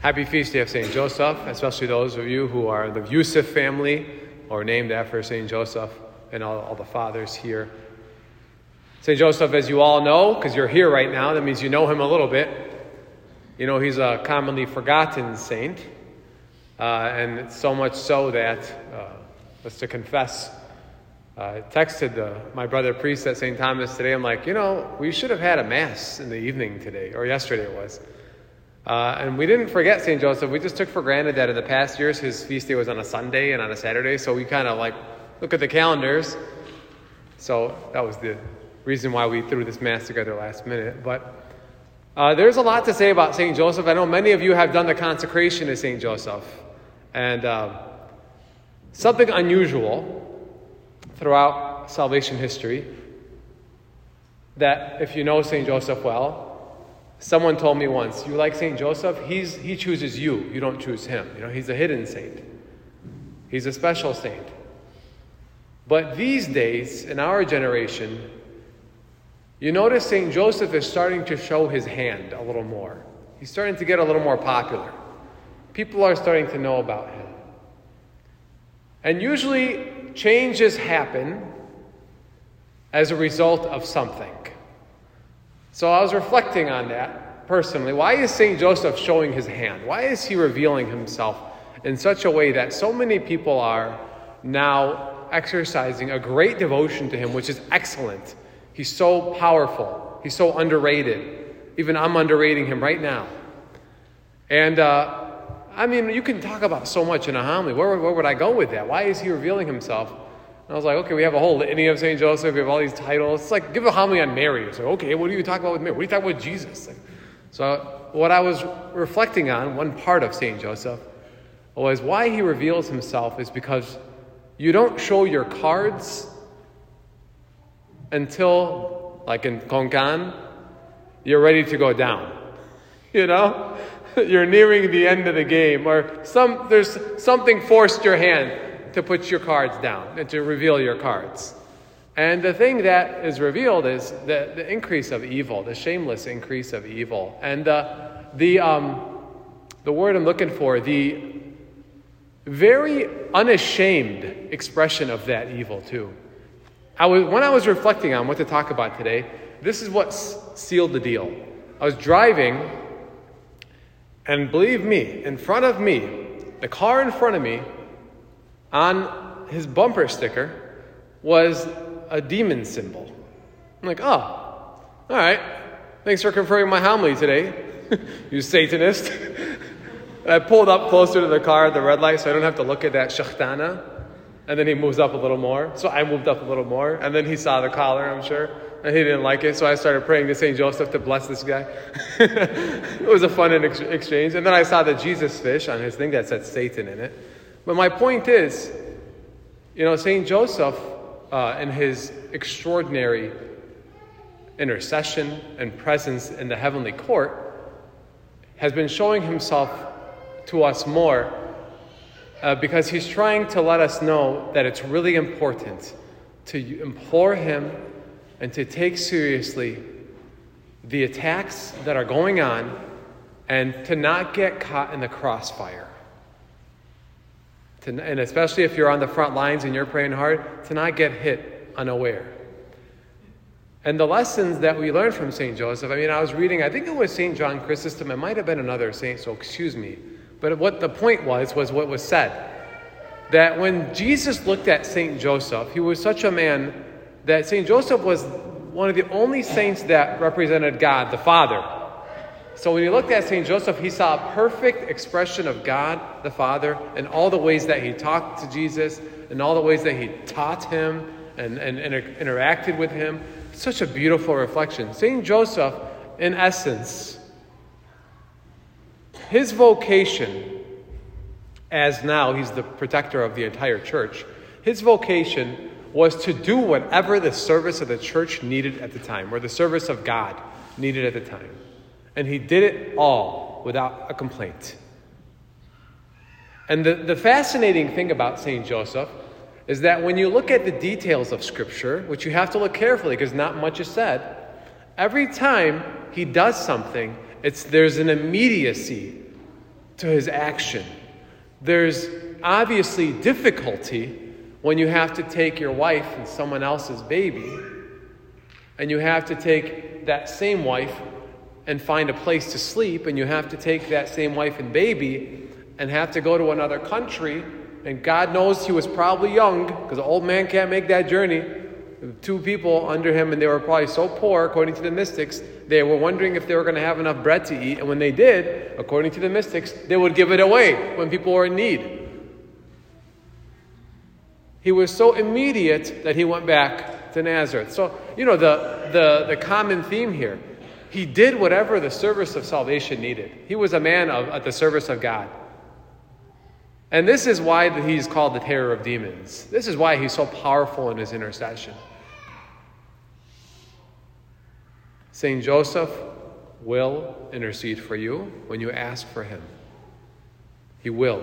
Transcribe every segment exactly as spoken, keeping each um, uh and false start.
Happy feast day of Saint Joseph, especially those of you who are the Yusuf family or named after Saint Joseph and all, all the fathers here. Saint Joseph, as you all know, because you're here right now, that means you know him a little bit. You know he's a commonly forgotten saint, uh, and it's so much so that, uh, just to confess, uh, I texted uh, my brother priest at Saint Thomas today. I'm like, you know, we should have had a mass in the evening today, or yesterday it was. Uh, and we didn't forget Saint Joseph. We just took for granted that in the past years his feast day was on a Sunday and on a Saturday. So we kind of like look at the calendars. So that was the reason why we threw this mass together last minute. But uh, there's a lot to say about Saint Joseph. I know many of you have done the consecration to Saint Joseph. And uh, something unusual throughout salvation history, that if you know Saint Joseph well, someone told me once, you like Saint Joseph? He's he chooses you. You don't choose him. You know, he's a hidden saint. He's a special saint. But these days, in our generation, you notice Saint Joseph is starting to show his hand a little more. He's starting to get a little more popular. People are starting to know about him. And usually, changes happen as a result of something. So I was reflecting on that personally. Why is Saint Joseph showing his hand? Why is he revealing himself in such a way that so many people are now exercising a great devotion to him, which is excellent? He's so powerful. He's so underrated. Even I'm underrating him right now. And, uh, I mean, you can talk about so much in a homily. Where, where would I go with that? Why is he revealing himself? And I was like, okay, we have a whole litany of Saint Joseph. We have all these titles. It's like, give a homily on Mary. It's like, okay, what do you talk about with Mary? What do you talk about with Jesus? So what I was reflecting on, one part of Saint Joseph, was why he reveals himself is because you don't show your cards until, like in Konkan, you're ready to go down. You know? You're nearing the end of the game, or some there's something forced your hand to put your cards down and to reveal your cards. And the thing that is revealed is the, the increase of evil, the shameless increase of evil. And uh, the um, the word I'm looking for, the very unashamed expression of that evil too. I was when I was reflecting on what to talk about today, this is what s- sealed the deal. I was driving, and believe me, in front of me, the car in front of me, on his bumper sticker was a demon symbol. I'm like, oh, all right. Thanks for confirming my homily today, you Satanist. And I pulled up closer to the car at the red light so I don't have to look at that shachtana. And then he moves up a little more. So I moved up a little more. And then he saw the collar, I'm sure. And he didn't like it. So I started praying to Saint Joseph to bless this guy. It was a fun ex- exchange. And then I saw the Jesus fish on his thing that said Satan in it. But my point is, you know, Saint Joseph, uh, in his extraordinary intercession and presence in the heavenly court, has been showing himself to us more uh, because he's trying to let us know that it's really important to implore him and to take seriously the attacks that are going on and to not get caught in the crossfire. To, and especially if you're on the front lines and you're praying hard, to not get hit unaware. And the lessons that we learned from Saint Joseph, I mean, I was reading, I think it was Saint John Chrysostom, it might have been another saint, so excuse me. But what the point was, was what was said. That when Jesus looked at Saint Joseph, he was such a man that Saint Joseph was one of the only saints that represented God, the Father. So when he looked at Saint Joseph, he saw a perfect expression of God, the Father, in all the ways that he talked to Jesus, in all the ways that he taught him and, and, and interacted with him. Such a beautiful reflection. Saint Joseph, in essence, his vocation, as now he's the protector of the entire church, his vocation was to do whatever the service of the church needed at the time, or the service of God needed at the time. And he did it all without a complaint. And the, the fascinating thing about Saint Joseph is that when you look at the details of Scripture, which you have to look carefully because not much is said, every time he does something, it's there's an immediacy to his action. There's obviously difficulty when you have to take your wife and someone else's baby, and you have to take that same wife and find a place to sleep, and you have to take that same wife and baby and have to go to another country, and God knows he was probably young, because an old man can't make that journey. Two people under him, and they were probably so poor, according to the mystics, they were wondering if they were going to have enough bread to eat, and when they did, according to the mystics, they would give it away when people were in need. He was so immediate that he went back to Nazareth. So, you know, the, the, the common theme here, he did whatever the service of salvation needed. He was a man of, at the service of God. And this is why he's called the terror of demons. This is why he's so powerful in his intercession. Saint Joseph will intercede for you when you ask for him. He will.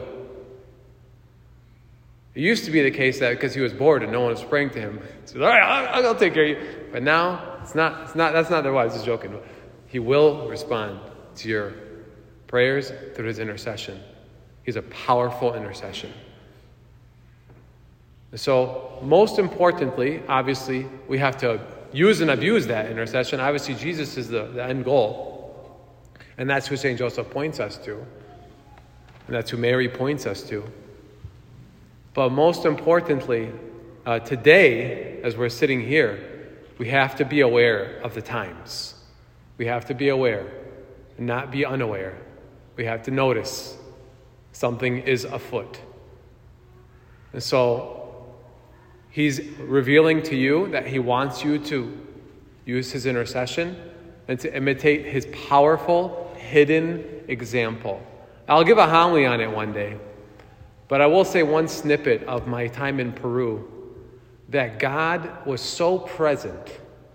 It used to be the case that because he was bored and no one was praying to him, he said, all right, I'll, I'll take care of you. But now, it's not, it's not, that's not the wise, just joking. He will respond to your prayers through his intercession. He's a powerful intercession. So, most importantly, obviously, we have to use and abuse that intercession. Obviously, Jesus is the, the end goal. And that's who Saint Joseph points us to. And that's who Mary points us to. But most importantly, uh, today, as we're sitting here, we have to be aware of the times. We have to be aware and not be unaware. We have to notice something is afoot. And so, he's revealing to you that he wants you to use his intercession and to imitate his powerful, hidden example. I'll give a homily on it one day, but I will say one snippet of my time in Peru, that God was so present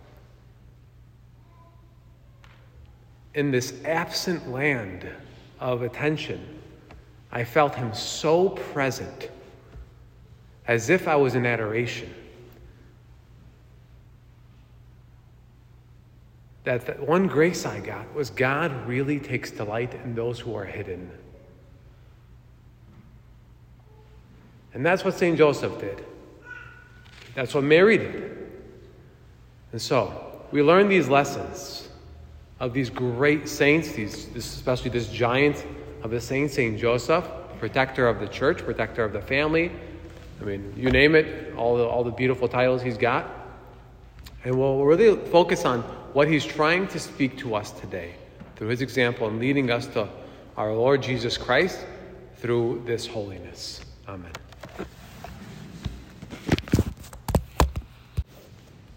in this absent land of attention. I felt him so present, as if I was in adoration. That the one grace I got was God really takes delight in those who are hidden. And that's what Saint Joseph did. That's what Mary did. And so, we learn these lessons of these great saints, these, especially this giant of the saints, Saint Joseph, protector of the church, protector of the family. I mean, you name it, all the, all the beautiful titles he's got. And we'll really focus on what he's trying to speak to us today through his example and leading us to our Lord Jesus Christ through this holiness. Amen.